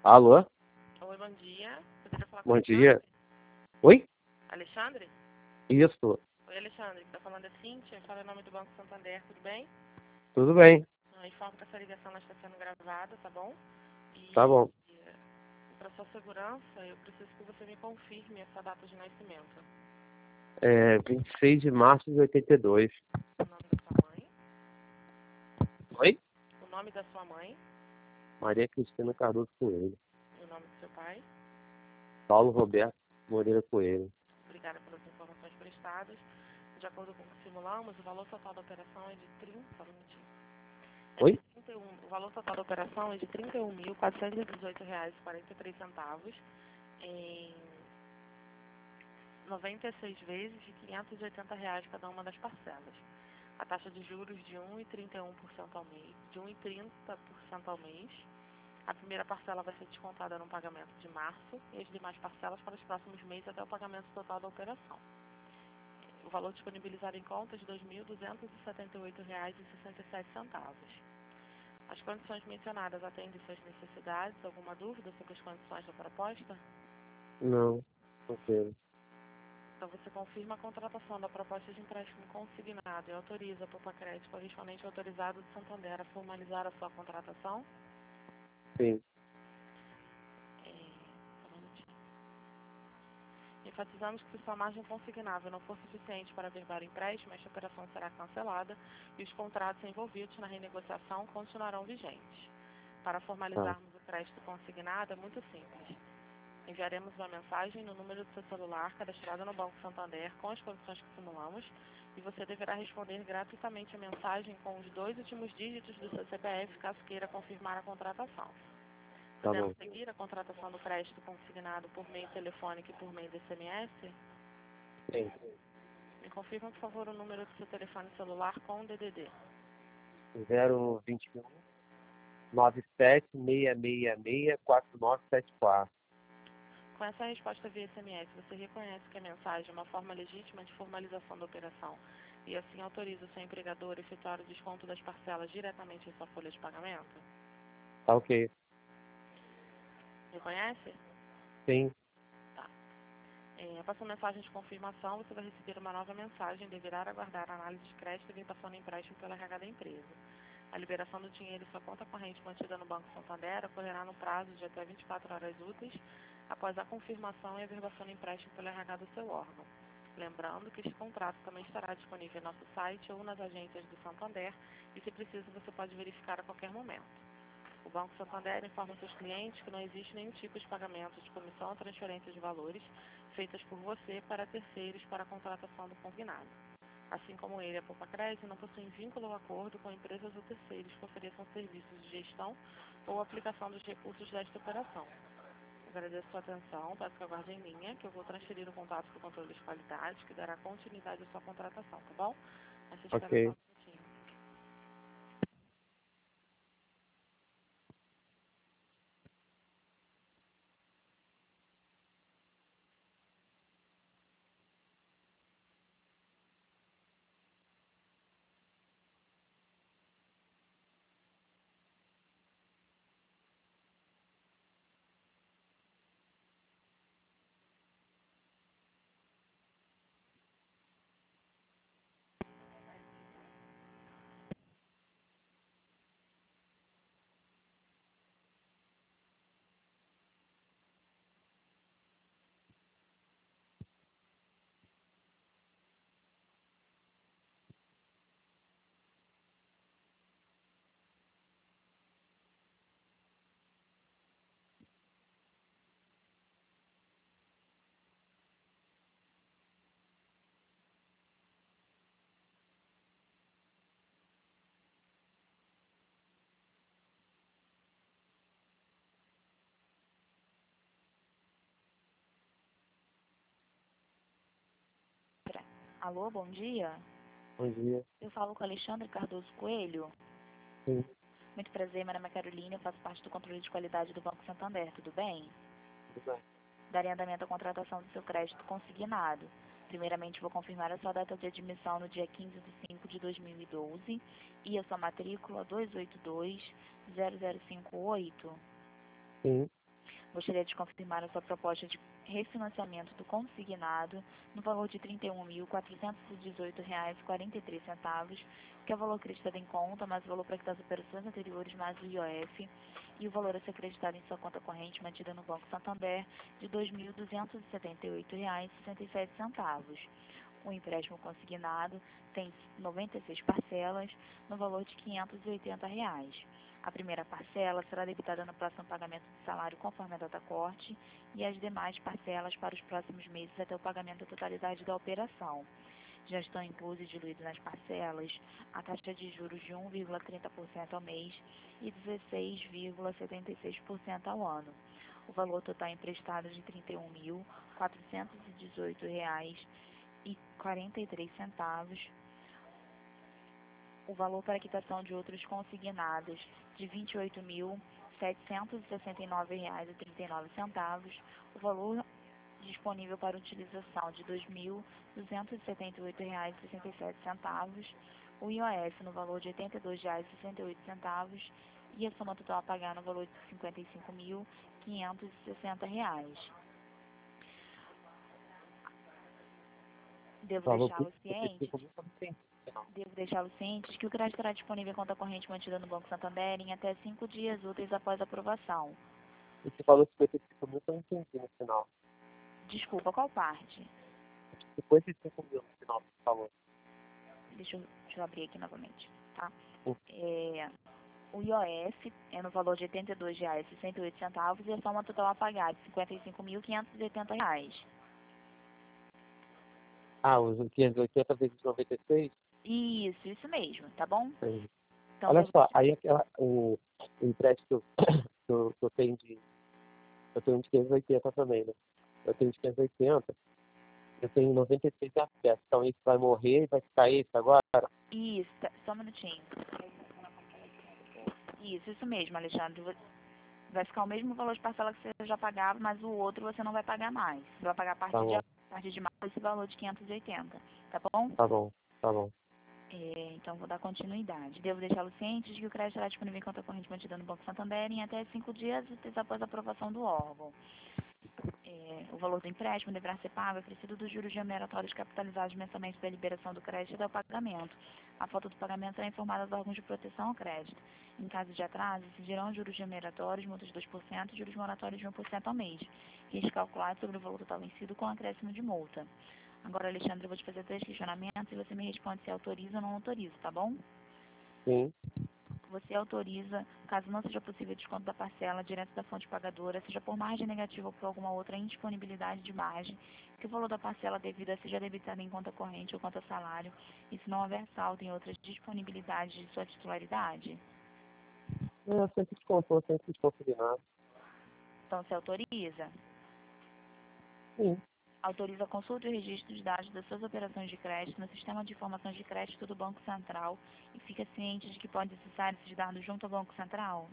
Alô? Oi, bom dia. Poderia falar com o Bom Alexandre? dia. Oi? Alexandre? Isso. Oi, Alexandre. Está falando é Cíntia. Fala em nome do Banco Santander, tudo bem? Tudo bem. Informo que essa ligação ela está sendo gravada, tá bom? Tá bom. Para sua segurança, eu preciso que você me confirme essa data de nascimento. 26 de março de 82. O nome da sua mãe? Oi? O nome da sua mãe? Maria Cristina Cardoso Coelho. E o nome do seu pai? Paulo Roberto Moreira Coelho. Obrigada pelas informações prestadas. De acordo com o que simulamos, o valor total da operação é de 30 minutinhos. Oi? O valor total da operação é de R$ 31.418,43 em 96 vezes de R$ 580 cada uma das parcelas. A taxa de juros de 1,31% ao mês, de 1,30% ao mês. A primeira parcela vai ser descontada no pagamento de março e as demais parcelas para os próximos meses até o pagamento total da operação. O valor disponibilizado em contas de R$ 2.278,67. As condições mencionadas atendem suas necessidades? Alguma dúvida sobre as condições da proposta? Não. Ok. Então você confirma a contratação da proposta de empréstimo consignado e autoriza a Popacred, correspondente autorizado de Santander, a formalizar a sua contratação? Sim. Enfatizamos que se sua margem consignável não for suficiente para averbar o empréstimo, esta operação será cancelada e os contratos envolvidos na renegociação continuarão vigentes. Para formalizarmos o crédito consignado é muito simples. Enviaremos uma mensagem no número do seu celular cadastrado no Banco Santander com as condições que simulamos e você deverá responder gratuitamente a mensagem com os 2 últimos dígitos do seu CPF caso queira confirmar a contratação. Tá Podemos bom. seguir a contratação do crédito consignado por meio telefônico e por meio de SMS? Sim. Me confirma, por favor, o número do seu telefone celular com o DDD. 021 97 4974. Com essa resposta via SMS, você reconhece que a mensagem é uma forma legítima de formalização da operação e assim autoriza o seu empregador a efetuar o desconto das parcelas diretamente em sua folha de pagamento? Tá ok. Reconhece? Sim. Tá. Após a mensagem de confirmação, você vai receber uma nova mensagem e deverá aguardar a análise de crédito e verificação do empréstimo pela RH da empresa. A liberação do dinheiro em sua conta corrente mantida no Banco Santander ocorrerá no prazo de até 24 horas úteis após a confirmação e averbação do empréstimo pelo RH do seu órgão. Lembrando que este contrato também estará disponível em nosso site ou nas agências do Santander e, se preciso, você pode verificar a qualquer momento. O Banco Santander informa seus clientes que não existe nenhum tipo de pagamento de comissão ou transferência de valores feitas por você para terceiros para a contratação do consignado. Assim como ele, a Popacred não possui vínculo ou acordo com empresas ou terceiros que ofereçam serviços de gestão ou aplicação dos recursos desta operação. Agradeço a sua atenção, peço que aguarde em linha, que eu vou transferir o contato para o controle de qualidade, que dará continuidade à sua contratação, tá bom? Mas você espera só Ok. um minutinho. Alô, bom dia. Bom dia. Eu falo com Alexandre Cardoso Coelho. Sim. Muito prazer, meu nome é Carolina, eu faço parte do controle de qualidade do Banco Santander, tudo bem? Tudo bem. Darei andamento à contratação do seu crédito consignado. Primeiramente, vou confirmar a sua data de admissão no dia 15 de 5 de 2012 e a sua matrícula 2820058. Sim. Gostaria de confirmar a sua proposta de refinanciamento do consignado no valor de R$ 31.418,43, que é o valor acreditado em conta, mais o valor para quitar as operações anteriores, mais o IOF, e o valor a ser acreditado em sua conta corrente mantida no Banco Santander de R$ 2.278,67. O empréstimo consignado tem 96 parcelas no valor de R$ 580. A primeira parcela será debitada no próximo pagamento do salário conforme a data corte e as demais parcelas para os próximos meses até o pagamento da totalidade da operação. Já estão inclusos e diluídos nas parcelas a taxa de juros de 1,30% ao mês e 16,76% ao ano. O valor total emprestado de R$ 31.418,43. O valor para quitação de outros consignados de R$ 28.769,39. O valor disponível para utilização de R$ 2.278,67. O IOF no valor de R$ 82,68 e a soma total a pagar no valor de R$ 55.560. Devo deixá-lo ciente de que o crédito estará disponível em conta corrente mantida no Banco Santander em até 5 dias úteis após aprovação. Você falou 55 mil, eu não entendi no final. Desculpa, qual parte? 55 mil no final, você falou. Deixa eu abrir aqui novamente, tá? Sim. O IOF é no valor de R$ 82,68 e a soma total a pagar de R$ 55.580. Ah, os 580 vezes 96? Isso mesmo, tá bom? Sim. Então, Olha só, aí o empréstimo que eu tenho de 580 também, né? Eu tenho de 580, eu tenho 96 de acesso. Então isso vai morrer e vai ficar isso agora? Isso, só um minutinho. Isso mesmo, Alexandre. Vai ficar o mesmo valor de parcela que você já pagava, mas o outro você não vai pagar mais. Você vai pagar a partir de março esse valor de 580, tá bom? Tá bom. Então, vou dar continuidade. Devo deixá-lo ciente de que o crédito será disponível em conta corrente mantida no Banco Santander em até 5 dias úteis após a aprovação do órgão. O valor do empréstimo deverá ser pago acrescido dos juros remuneratórios capitalizados mensalmente da liberação do crédito e do pagamento. A falta do pagamento será informada aos órgãos de proteção ao crédito. Em caso de atraso, incidirão juros remuneratórios, multas de 2% e juros moratórios de 1% ao mês, risco calculado sobre o valor total vencido com acréscimo de multa. Agora, Alexandre, eu vou te fazer 3 questionamentos e você me responde se autoriza ou não autoriza, tá bom? Sim. Você autoriza, caso não seja possível o desconto da parcela direto da fonte pagadora, seja por margem negativa ou por alguma outra indisponibilidade de margem, que o valor da parcela devida seja debitado em conta corrente ou conta salário, e se não houver saldo em outras disponibilidades de sua titularidade? Eu sempre desconfinado. Então, você autoriza? Sim. Autoriza a consulta e o registro de dados das suas operações de crédito no Sistema de Informações de Crédito do Banco Central e fica ciente de que pode acessar esses dados junto ao Banco Central?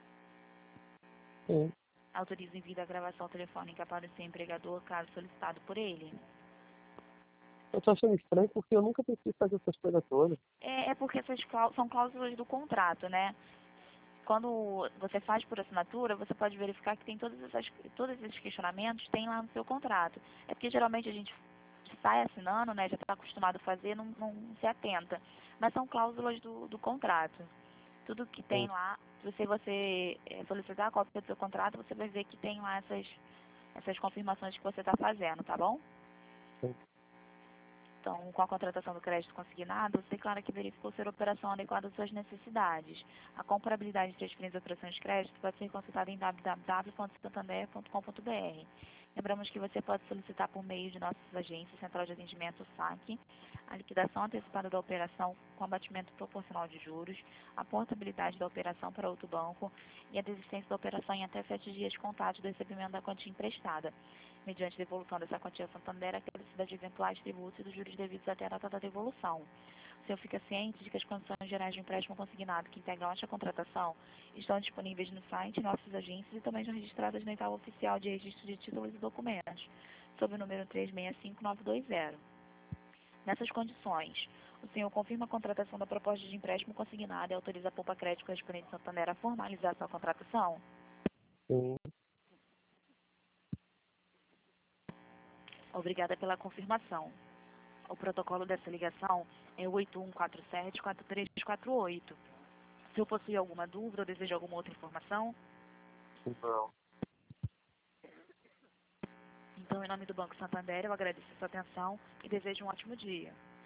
Sim. Autoriza o envio da gravação telefônica para o seu empregador, caso solicitado por ele? Eu tô achando estranho porque eu nunca preciso fazer essas coisas todas. É porque essas são cláusulas do contrato, né? Quando você faz por assinatura, você pode verificar que tem todos esses questionamentos tem lá no seu contrato. É porque geralmente a gente sai assinando, né? Já está acostumado a fazer, não se atenta. Mas são cláusulas do contrato. Tudo que tem lá, se você solicitar a cópia do seu contrato, você vai ver que tem lá essas confirmações que você está fazendo, tá bom? Sim. Então, com a contratação do crédito consignado, você declara que verificou ser operação adequada às suas necessidades. A comparabilidade de diferentes operações de crédito pode ser consultada em www.santander.com.br. Lembramos que você pode solicitar por meio de nossas agências, Central de Atendimento, SAC, a liquidação antecipada da operação com abatimento proporcional de juros, a portabilidade da operação para outro banco e a desistência da operação em até 7 dias contados do recebimento da quantia emprestada. Mediante devolução dessa quantia ao Santander, a crescida de eventuais tributos e dos juros devidos até a data da devolução. O senhor fica ciente de que as condições gerais de empréstimo consignado que integram esta contratação estão disponíveis no site, em nossas agências e também estão registradas na etapa oficial de registro de títulos e documentos, sob o número 365920. Nessas condições, o senhor confirma a contratação da proposta de empréstimo consignado e autoriza a Poupa Crédito correspondente Santander a formalizar sua contratação? Sim. Obrigada pela confirmação. O protocolo dessa ligação é 8147-4348. Se eu possui alguma dúvida ou deseja alguma outra informação, Não. então, em nome do Banco Santander, eu agradeço a sua atenção e desejo um ótimo dia.